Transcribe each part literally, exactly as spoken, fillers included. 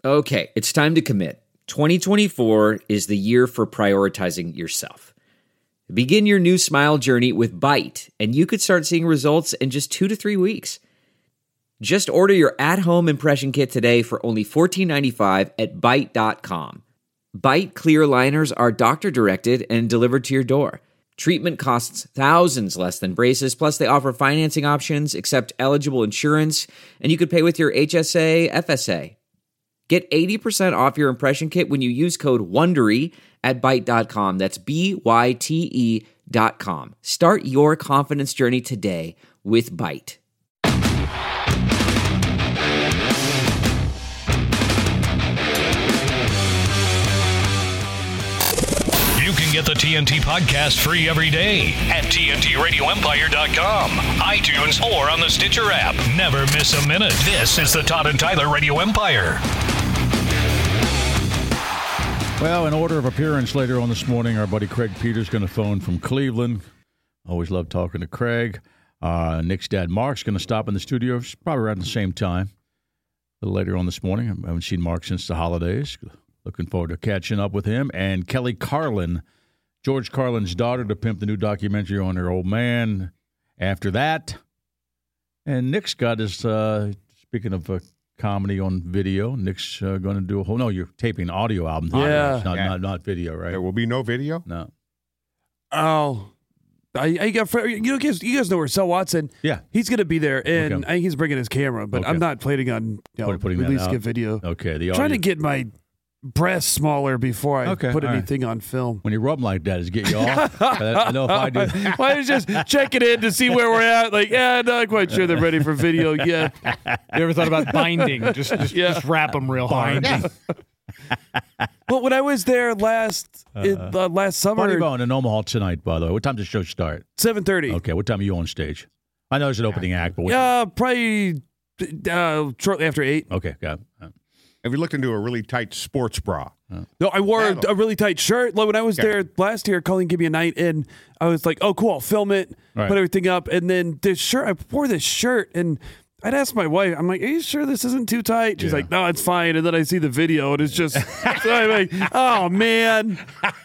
Okay, it's time to commit. twenty twenty-four is the year for prioritizing yourself. Begin your new smile journey with Byte, and you could start seeing results in just two to three weeks. Just order your at-home impression kit today for only fourteen ninety-five at byte dot com. Byte clear aligners are doctor-directed and delivered to your door. Treatment costs thousands less than braces, plus they offer financing options, accept eligible insurance, and you could pay with your H S A, F S A. Get eighty percent off your impression kit when you use code WONDERY at byte dot com. That's B Y T E dot com. Start your confidence journey today with Byte. You can get the T N T podcast free every day at T N T radio empire dot com, iTunes, or on the Stitcher app. Never miss a minute. This is the Todd and Tyler Radio Empire. Well, in order of appearance later on this morning, our buddy Craig Peters going to phone from Cleveland. Always love talking to Craig. Uh, Nick's dad, Mark's going to stop in the studio probably around the same time. A little later on this morning. I haven't seen Mark since the holidays. Looking forward to catching up with him. And Kelly Carlin, George Carlin's daughter, to pimp the new documentary on her old man. After that, and Nick's got his, uh, speaking of uh, comedy on video, Nick's uh, going to do a whole, no, you're taping an audio album. Yeah. Not, yeah. not, not video, right? There will be no video? No. Oh. I, I got you know guys, you guys know where Sel Watson. Yeah, he's going to be there, and okay. I think he's bringing his camera, but okay. I'm not planning on you know putting releasing that a video. Okay, the audio. Trying to get my breasts smaller before I okay, put right. anything on film. When you rub them like that, does it get you off? I know if I do. Well, I was just checking in to see where we're at. Like, yeah, not quite sure they're ready for video yet. You ever thought about binding? Just, just, Yeah. just wrap them real hard. Well, when I was there last uh, it, uh, last summer, Funny Bone in Omaha tonight, by the way. What time does the show start? seven thirty. Okay, what time are you on stage? I know there's an opening act, but what Yeah, probably uh, shortly after eight. Okay, got it. Have you looked into a really tight sports bra? No, I wore a, That'll- a really tight shirt. Like when I was Okay. there last year, Colleen gave me a night, and I was like, "Oh, cool! I'll film it, Right. put everything up." And then this shirt, I wore this shirt, and I'd ask my wife, "I'm like, are you sure this isn't too tight?" She's Yeah. like, "No, it's fine." And then I see the video, and it's just, so I'm like, "Oh man,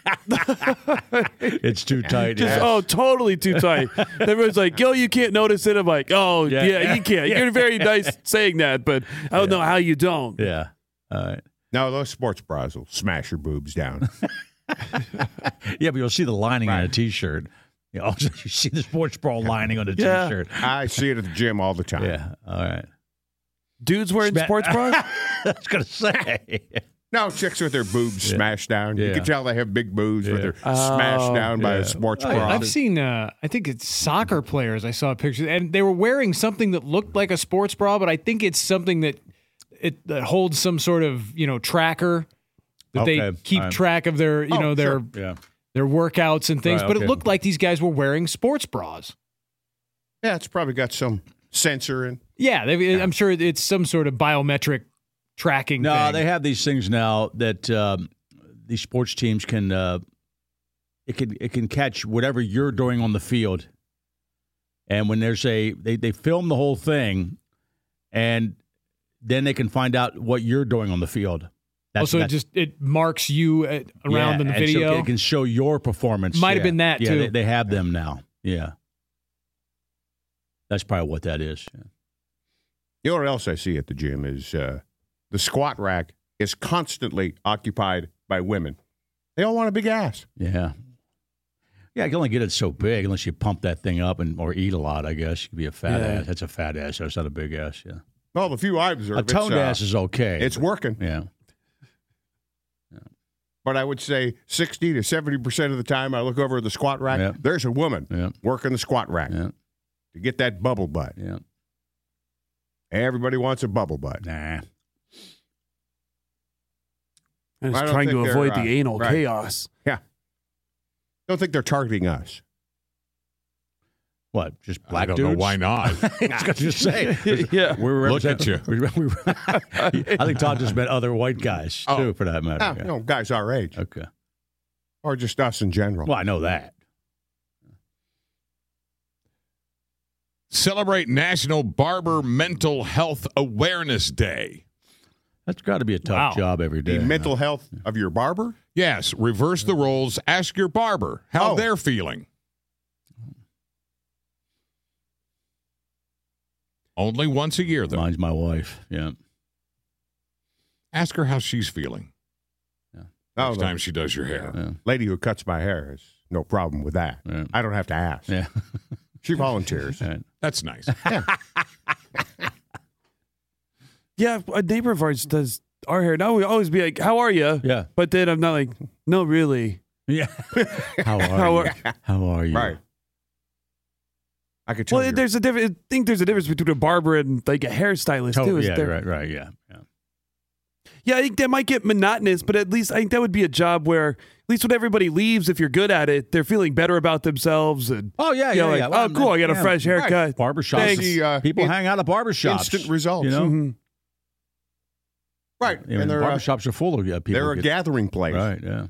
It's too tight. just yeah. oh, totally too tight." Everyone's like, "Yo, you can't notice it." I'm like, "Oh, Yeah. yeah, Yeah. you can't. Yeah. You're very nice saying that, but I don't know how you don't." Yeah. All right. No, those sports bras will smash your boobs down. Yeah, but you'll see the lining on a T-shirt. You know, also you see the sports bra lining on a Yeah. T-shirt. I see it at the gym all the time. Yeah. All right. Dudes wearing Sma- sports bras. I was going to say. No, chicks with their boobs Yeah. smashed down. Yeah. You can tell they have big boobs, Yeah. but they're Oh, smashed down by yeah. a sports I- bra. I've seen, uh, I think it's soccer players. I saw a picture, and they were wearing something that looked like a sports bra, but I think it's something that it that holds some sort of you know tracker that Okay. they keep All right. track of their you Oh, know their sure. Yeah. their workouts and things. Right, but okay. it looked like these guys were wearing sports bras. Yeah, it's probably got some sensor in. Yeah, they, I'm sure it's some sort of biometric tracking. No, thing. they have these things now that um, these sports teams can. Uh, it can it can catch whatever you're doing on the field, and when there's a they they film the whole thing, and then they can find out what you're doing on the field. Also, it just it marks you at, around yeah, in the and so video. it can show your performance. Might have Yeah. been that, yeah, too. They, they have them now. Yeah, that's probably what that is. Yeah. You know what else I see at the gym is uh, the squat rack is constantly occupied by women. They all want a big ass. Yeah. Yeah, you can only get it so big unless you pump that thing up and or eat a lot, I guess. You could be a fat Yeah. ass. That's a fat ass. That's not a big ass, yeah. Well, the few I observe, A toned it's, uh, ass is okay. it's working. Yeah. But I would say sixty to seventy percent of the time I look over at the squat rack, Yeah. there's a woman Yeah. working the squat rack Yeah. to get that bubble butt. Yeah. Everybody wants a bubble butt. Nah. I'm I just don't trying to think they're, avoid uh, the anal right. chaos. Yeah. Don't think they're targeting us. What? Just black I don't dudes? know why not. I was going to say. Yeah. We're Look at you. we- we- I think Todd just met other white guys, too, Oh. for that matter. Ah, Yeah. you know, guys our age, Okay. or just us in general. Well, I know that. Celebrate National Barber Mental Health Awareness Day. That's got to be a tough Wow. job every day. The mental health of your barber? Yes, reverse the roles. Ask your barber how Oh. they're feeling. Only once a year, though. Mine's my wife. Yeah. Ask her how she's feeling Oh, next the time she does your hair. Yeah. lady who cuts my hair has no problem with that. Yeah. I don't have to ask. Yeah. She volunteers. Right. That's nice. Yeah, a neighbor of ours does our hair. Now we always be like, "How are you?" Yeah. But then I'm not like, "No, really." Yeah. How are How you? are- How are you? Right. I could tell Well, you. there's a difference. I think there's a difference between a barber and like a hairstylist Oh, too. Is yeah, there? right, right, yeah. yeah. Yeah, I think that might get monotonous, but at least I think that would be a job where, at least when everybody leaves, if you're good at it, they're feeling better about themselves. And Oh, yeah, you know, yeah, like, yeah. Well, oh, cool, I got a yeah. fresh haircut. Barbershops. Thanks. See, uh, People in- hang out at barbershops. instant results. You know? Mhm. Right. I mean, and they're, uh, barbershops are full of uh, people. they're a get- gathering place. Right, yeah.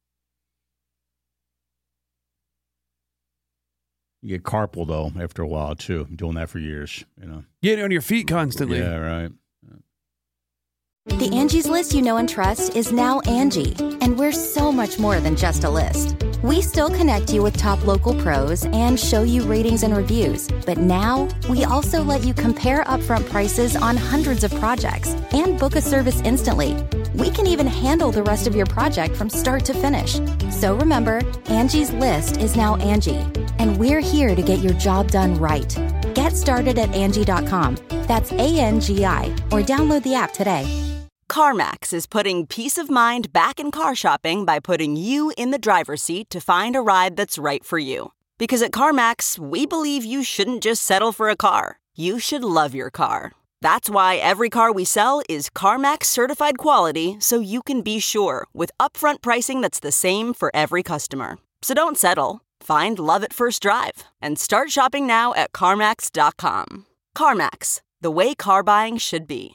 You get carpal, though, after a while, too. I'm doing that for years, you know. Getting on your feet constantly. Yeah, right. The Angie's List you know and trust is now Angie, and we're so much more than just a list. We still connect you with top local pros and show you ratings and reviews, but now we also let you compare upfront prices on hundreds of projects and book a service instantly. We can even handle the rest of your project from start to finish. So remember, Angie's List is now Angie, and we're here to get your job done right. Get started at Angie dot com. That's A N G I, or download the app today. CarMax is putting peace of mind back in car shopping by putting you in the driver's seat to find a ride that's right for you. Because at CarMax, we believe you shouldn't just settle for a car. You should love your car. That's why every car we sell is CarMax certified quality, so you can be sure with upfront pricing that's the same for every customer. So don't settle. Find love at first drive and start shopping now at CarMax dot com. CarMax, the way car buying should be.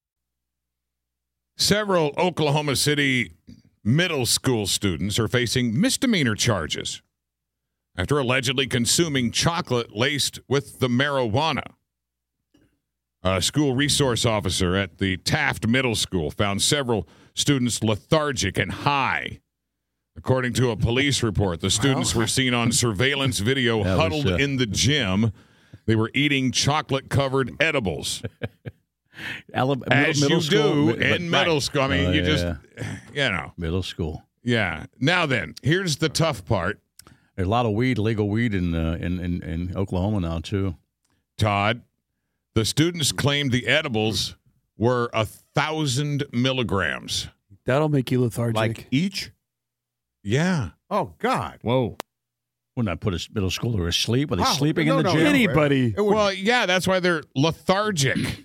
Several Oklahoma City middle school students are facing misdemeanor charges after allegedly consuming chocolate laced with the marijuana. A school resource officer at the Taft Middle School found several students lethargic and high. According to a police report, the students were seen on surveillance video That was, huddled uh, in the gym. They were eating chocolate-covered edibles. Ele- middle, As middle you school, do but- in middle right. school. I mean, Oh, you yeah. just, you know. Middle school. Yeah. Now then, here's the tough part, There's a lot of weed, legal weed in, uh, in, in, in Oklahoma now, too. Todd. The students claimed the edibles were a thousand milligrams. That'll make you lethargic. Like each? Yeah. Oh, God. Whoa. Wouldn't I put a middle schooler asleep? Are they Wow. sleeping No, in the no, gym? no. Anybody. It would- Well, yeah, that's why they're lethargic.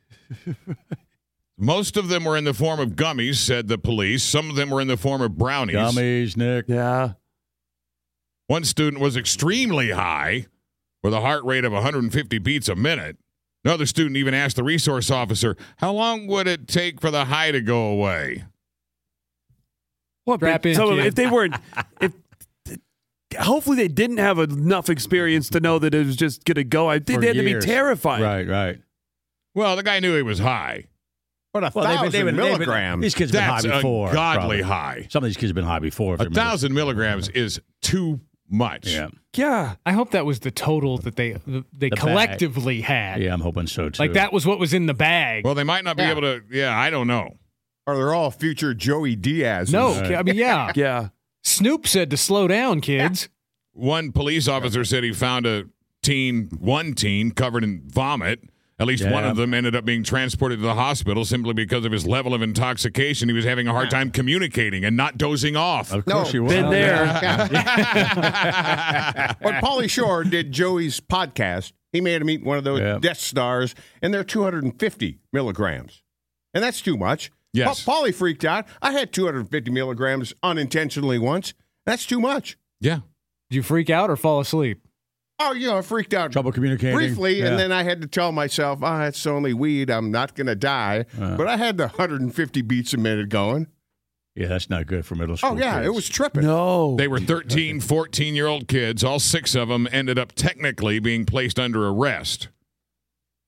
Most of them were in the form of gummies, said the police. Some of them were in the form of brownies. Gummies, Nick. Yeah. One student was extremely high with a heart rate of one hundred fifty beats a minute. Another student even asked the resource officer, how long would it take for the high to go away? Well, Strap but in, some of- kid. if they weren't, if hopefully they didn't have enough experience to know that it was just going to go. I think For they had years. to be terrified. Right, right. Well, the guy knew he was high. But a Well, they've been- thousand they've been- they've been- milligrams. These kids have been That's high before. ungodly probably. high. Some of these kids have been high before. if A they're middle- thousand milligrams is too much. Yeah. Yeah. I hope that was the total that they they The bag. collectively had. Yeah, I'm hoping so, too. Like that was what was in the bag. Well, they might not be Yeah. able to. Yeah, I don't know. Or they're all future Joey Diaz. no, Right. I mean, yeah. Yeah. Snoop said to slow down, kids. One police officer said he found a teen, one teen, covered in vomit. At least one Yeah. of them ended up being transported to the hospital simply because of his level of intoxication. He was having a hard time communicating and not dozing off. Of No, course you will. Been there. When Pauly Shore did Joey's podcast, he made him eat one of those Yeah. Death Stars, and they're two hundred fifty milligrams. And that's too much. Yes. Pa- Pauly freaked out. I had two hundred fifty milligrams unintentionally once. That's too much. Yeah. Did you freak out or fall asleep? Oh, you know, I freaked out Trouble communicating. briefly, Yeah. and then I had to tell myself, oh, it's only weed. I'm not going to die. Uh. But I had the one hundred fifty beats a minute going. Yeah, that's not good for middle school. Oh, yeah, kids. it was tripping. No. They were thirteen, fourteen-year-old kids. All six of them ended up technically being placed under arrest.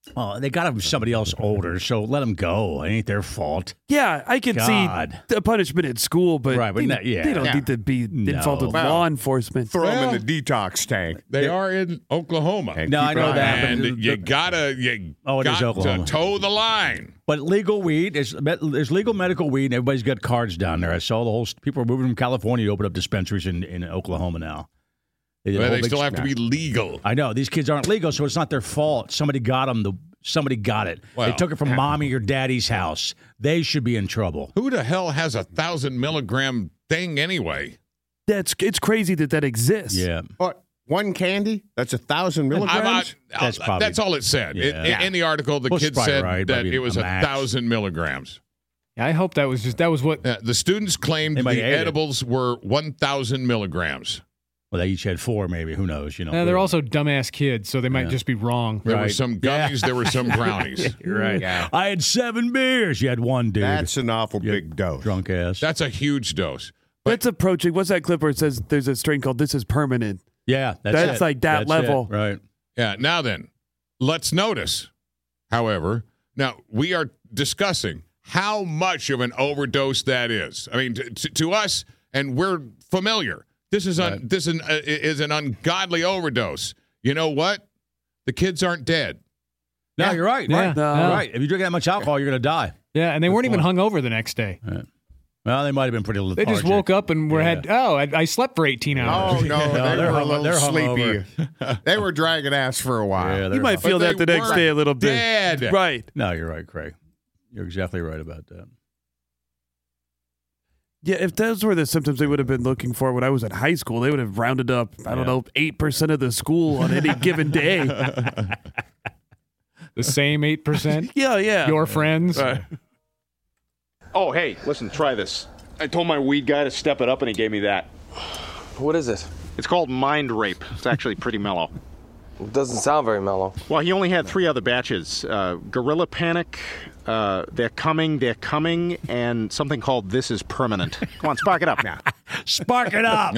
Oh, they got him somebody else older, so let them go. It ain't their fault. Yeah, I can God. see the punishment at school, but, Right, but they, not- yeah. they don't Yeah. need to be No. involved with Well, law enforcement. Throw Well, them in the detox tank. They are in Oklahoma. And No, keep I an know eye that, on And but the- you gotta you Oh, it is got to Oklahoma. toe the line. But legal weed, there's, there's legal medical weed, and everybody's got cards down there. I saw the whole, people are moving from California to open up dispensaries in, in Oklahoma now. They, did a But whole they big still have to smash. be legal. I know, these kids aren't legal, so it's not their fault. Somebody got them. The, somebody got it. Well, they took it from mommy or daddy's house. They should be in trouble. Who the hell has a thousand milligram thing anyway? That's it's crazy that that exists. Yeah. What? One candy? That's a thousand I'm milligrams? not- That's probably- that's all it said. It- Yeah. in, in the article, the Well, kid probably said right, that maybe it was a a max. thousand milligrams. I hope that was just that was what. Uh, the students claimed They might the ate it. edibles were one thousand milligrams. Well, they each had four, maybe. Who knows? You know. Uh, they're also dumbass kids, so they might Yeah. just be wrong. There were Right. some gummies. There were some brownies. You're right. Yeah. I had seven beers. You had one, dude. That's an awful You big dose. drunk ass. That's a huge dose. That's approaching. What's that clip where it says there's a strain called "This Is Permanent"? yeah, that's, That's it. like that That's level. it. Right. Yeah. Now then, let's notice, however, now we are discussing how much of an overdose that is. I mean, to, to, to us, and we're familiar. This is un, Right. this is an, uh, is an ungodly overdose. You know what? The kids aren't dead. No, you're right. Yeah. Right. No. Right. If you drink that much alcohol, you're going to die. Yeah, and they weren't even point. hungover the next day. Well, they might have been pretty lethargic. They just woke up and were Yeah. had oh I, I slept for eighteen hours. Oh, no, No, they they're were a hung- little they're sleepy. hungover. They were dragging ass for a while. Yeah, they're You might hung- feel But that the they next weren't day a little bit. dead. Right. No, you're right, Craig. You're exactly right about that. Yeah, if those were the symptoms they would have been looking for when I was in high school, they would have rounded up, I don't Yeah. know, eight percent of the school on any given day. The same eight percent. Yeah, yeah. Your friends. Oh, hey, listen, try this. I told my weed guy to step it up, and he gave me that. What is it? It's called Mind Rape. It's actually pretty mellow. It doesn't sound very mellow. Well, he only had three other batches. Uh, Gorilla Panic, uh, They're Coming, They're Coming, and something called This Is Permanent. Come on, spark it up now. Spark it up.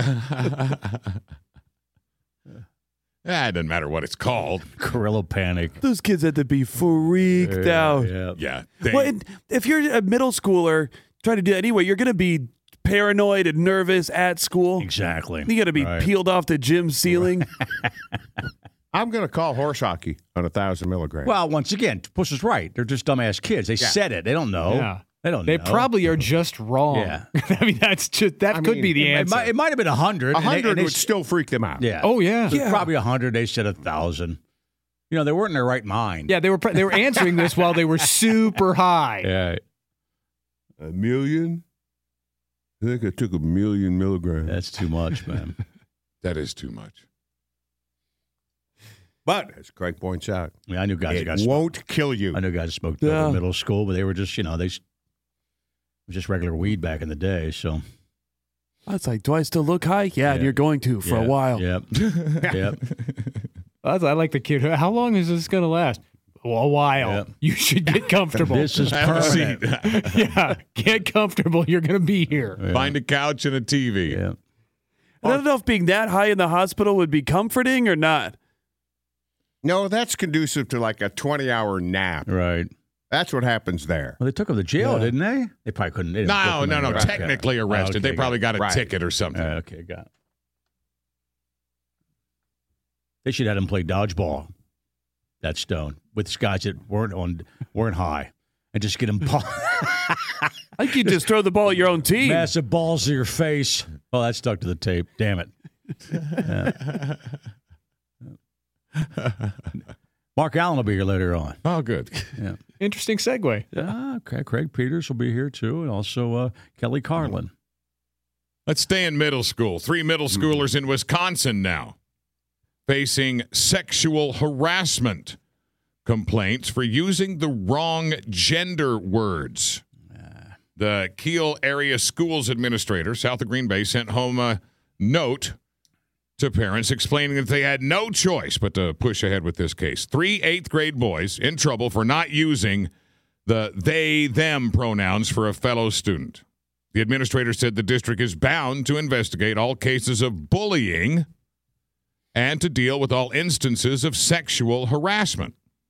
Ah, it doesn't matter what it's called. Gorilla Panic. Those kids had to be freaked Yeah, out. yeah. Yeah. They, Well, and if you're a middle schooler trying to do that anyway, you're going to be paranoid and nervous at school. Exactly. You got to be Right. peeled off the gym ceiling. I'm going to call horse hockey on a thousand milligrams. Well, once again, Puss is right. They're just dumbass kids. They said it. They don't know. Yeah. They don't They know. probably are just wrong. Yeah. I mean, that's just that I could mean, be the It answer. might, it might have been a hundred. a and they- hundred and they would s- still freak them out. Yeah. oh yeah. It was probably a hundred. They said a thousand. You know, they weren't in their right mind. Yeah, they were pre- they were answering this while they were super high. Yeah. A million? I think I took a million milligrams. That's too much, man. that is too much. But, as Craig points out, I mean, I knew guys that it got smoked. won't kill you. I knew guys that smoked dope Yeah. in middle school, but they were just, you know, they s- it was just regular weed back in the day. So I was like, do I still look high? Yeah, and Yeah. you're going to for yeah, a while. Yep. Yep. That's- I like the kid. How long is this going to last? Well, a while. Yep. You should get comfortable. This is Have a permanent. seat. yeah, get comfortable. You're going to be here. Yeah. Find a couch and a T V. Yeah. I don't know if being that high in the hospital would be comforting or not. No, that's conducive to like a twenty-hour nap. Right. That's what happens there. Well, they took him to jail, Yeah. didn't they? They probably couldn't. They didn't book No, him no, no. anywhere. Technically Okay. arrested. Okay, they probably got a Right. ticket or something. Uh, okay, got it. They should have had him play dodgeball. That stone with guys that weren't on weren't high, and just get him ball- I think you just throw the ball at your own team. massive balls to your face. Oh, that stuck to the tape. Damn it. Yeah. Mark Allen will be here later on. Oh, good. Yeah. Interesting segue. Ah, okay. Craig Peters will be here too, and also uh, Kelly Carlin. Let's stay in middle school. Three middle schoolers in Wisconsin now facing sexual harassment complaints for using the wrong gender words. The Kiel Area Schools Administrator, south of Green Bay, sent home a note to parents explaining that they had no choice but to push ahead with this case. Three eighth grade boys in trouble for not using the they, them pronouns for a fellow student. The administrator said the district is bound to investigate all cases of bullying and to deal with all instances of sexual harassment.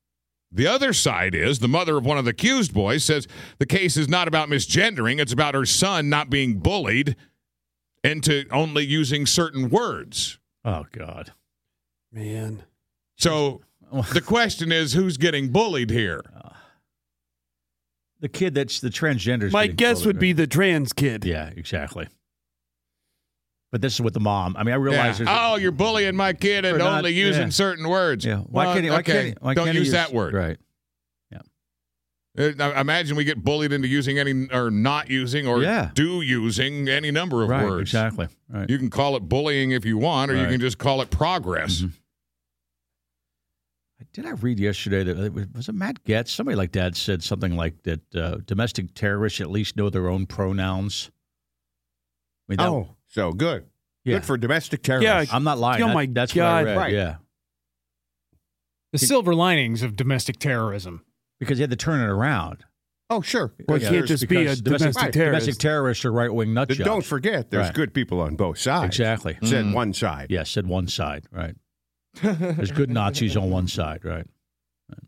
The other side is the mother of one of the accused boys says the case is not about misgendering. It's about her son not being bullied into only using certain words. Oh, God. Man. So the question is, who's getting bullied here? Uh, the kid that's the transgender. My guess would be the trans kid. Yeah, exactly. But this is with the mom. I mean, I realize. Yeah. there's Oh, you're bullying my kid and not- only using yeah. certain words. Yeah. Why Well, can't he? Why okay, can't he, why don't can't he use that word. Right. Uh, I imagine we get bullied into using any or not using or Yeah. do using any number of Right. words. Exactly. Right. You can call it bullying if you want, or you Right. can just call it progress. Mhm. Did I read yesterday that was it Matt Getz? Somebody like that said something like that. Uh, domestic terrorists at least know their own pronouns. I mean, that, Oh, so good. yeah. Good for domestic terrorists. Yeah. I'm not lying. Oh That- my that's God. what I read. Right. Yeah, The silver linings of domestic terrorism. because you had to turn it around. Oh, sure. Well, it Yeah, can't there's- just be a because domestic right, terrorist. Domestic terrorists are right wing nut But jobs. don't forget, there's Right. good people on both sides. Exactly. Said Mm. one side. Yes, said one side. Right. There's good Nazis on one side. Right. Right.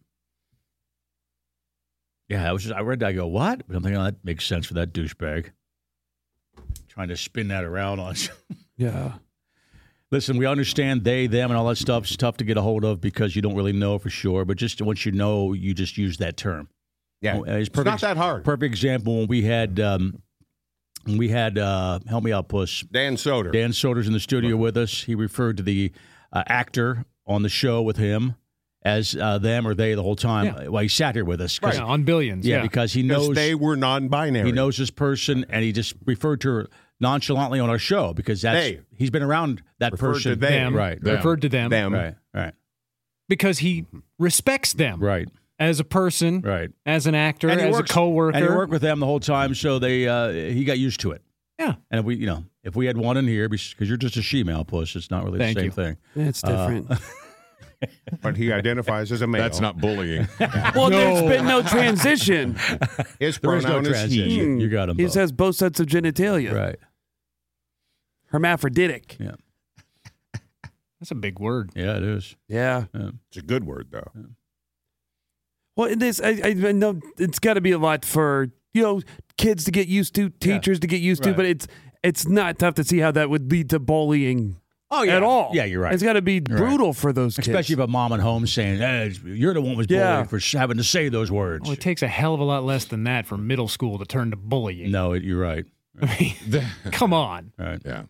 Yeah, I was just, I read that. I go, what? But I'm thinking, oh, that makes sense for that douchebag. Trying to spin that around on us. Yeah. Listen, we understand they, them, and all that stuff's tough to get a hold of because you don't really know for sure. But just once you know, you just use that term. Yeah. Oh, it's It's not that hard. Perfect example when we had um, when we had uh, help me out, Puss. Dan Soder. Dan Soder's in the studio with us. He referred to the uh, actor on the show with him as uh, them or they the whole time. Yeah. Well, he sat here with us. 'cause- Yeah, on Billions. Yeah, Yeah. because he Because knows they were non-binary. he knows this person, and he just referred to her nonchalantly on our show because that's They. he's been around that Referred person. to them. Them. Right, Them. Referred to them. them. right, right, because he respects them right, as a person, right. as an actor, And he as works- a coworker. And he worked with them the whole time, so they uh, he got used to it. Yeah. And if we, you know, if we had one in here, because you're just a she-male, Puss, it's not really Thank the same you. thing. It's different. But he identifies as a male. That's not bullying. well, there's been no transition. His There is no pronoun is transition. he. You got him. He both. just has both sets of genitalia. right. Hermaphroditic. Yeah. That's a big word. Yeah, it is. Yeah. Yeah. It's a good word, though. Well, in this, I, I know it's got to be a lot for, you know, kids to get used to, teachers to get used to, Right. but it's it's not tough to see how that would lead to bullying Oh yeah. at all. Yeah, you're right. It's got to be You're brutal for those kids. Especially if a mom at home saying, hey, "You're the one who was bullied Yeah. for having to say those words." Well, it takes a hell of a lot less than that for middle school to turn to bullying. No, it, you're right. I mean, come on. Right. Yeah.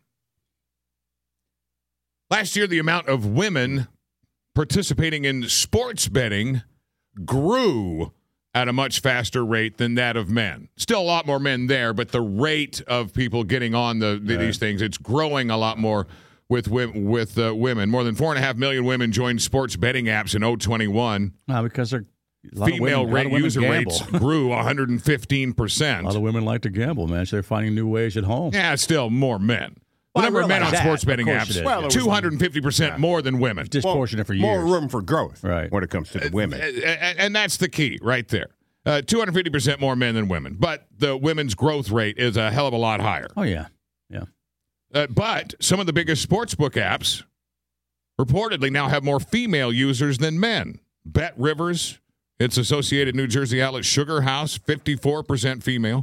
Last year, the amount of women participating in sports betting grew at a much faster rate than that of men. Still a lot more men there, but the rate of people getting on the, the Right. these things, it's growing a lot more with wi- with uh, women. More than four and a half million women joined sports betting apps in oh twenty-one. No, because they're a lot of Female women, a lot rate of women user gamble. rates grew one hundred fifteen A percent. lot of women like to gamble, man. So they're finding new ways at home. Yeah, still more men. Well, The I number of men on realize that. sports betting Of course it apps, is, Well, yeah. two hundred fifty percent more than women. Disproportionate for years. More room for growth Right. when it comes to the women. And, and that's the key right there. Uh, two hundred fifty percent more men than women. But the women's growth rate is a hell of a lot higher. Oh yeah, yeah. Uh, but some of the biggest sportsbook apps reportedly now have more female users than men. Bet Rivers, its associated New Jersey outlet Sugar House, fifty-four percent female.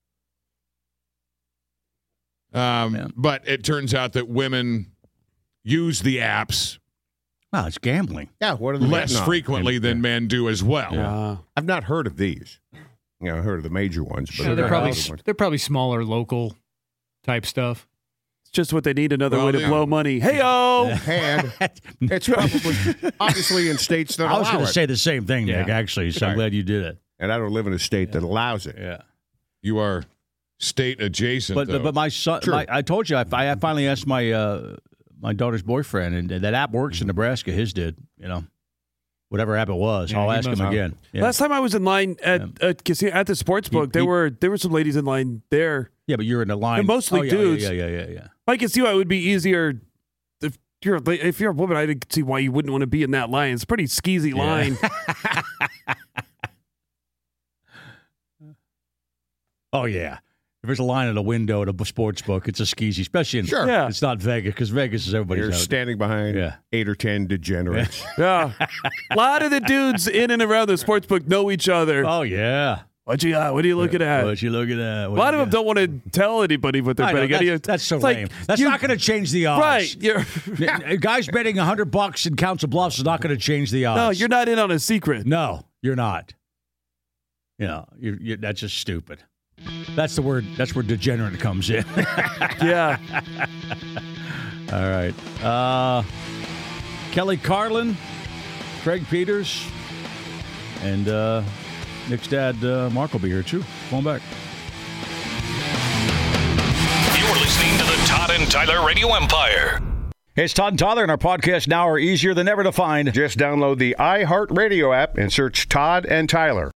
Um, Yeah. but it turns out that women use the apps Well, it's gambling. Yeah, what are the less betting on? frequently than men do as well. Uh, I've not heard of these. You know, I heard of the major ones, but Yeah, I've they're not probably heard of ones. they're probably smaller local type stuff. it's just what they need another Well, way to they- blow money. Hey, oh. And it's probably obviously in states that I was allow going to it. say the same thing, Nick. Yeah. Actually, so I'm Right. glad you did it. And I don't live in a state that allows it. Yeah. You are state adjacent. But though. but, but my son, Sure. my, I told you, I, I finally asked my uh, my daughter's boyfriend, and that app works in Nebraska. His did, you know, whatever app it was. Yeah, I'll he ask him must have. again. Yeah. Last time I was in line at at, casino, at the sports book, He- there he- were there were some ladies in line there. yeah, but you're in the line. And mostly oh, yeah, dudes. Yeah, yeah, yeah, yeah. I can see why it would be easier if you're a- if you're a woman. I can see why you wouldn't want to be in that line. It's a pretty skeezy line. Oh yeah, If there's a line at a window at a sports book, it's a skeezy, especially in Sure. Yeah. It's not Vegas because Vegas is everybody's You're out. standing behind Yeah. eight or ten degenerates. Yeah. A lot of the dudes in and around the sports book know each other. Oh yeah. What you got? What are you looking at? What you looking at? A lot of them don't want to tell anybody what they're I know, betting. that's, You- that's so it's like, lame. That's you- not going to change the odds. Right. You're, A Guys betting a hundred bucks in Council Bluffs is not going to change the odds. no, you're not in on a secret. No, you're not. You know, you're, you're, that's just stupid. That's the word. That's where degenerate comes in. Yeah. All right. Uh, Kelly Carlin, Craig Peters, and uh, Nick's dad, uh, Mark, will be here too. Come on back. You're listening to the Todd and Tyler Radio Empire. Hey, it's Todd and Tyler, and our podcasts now are easier than ever to find. Just download the iHeartRadio app and search Todd and Tyler.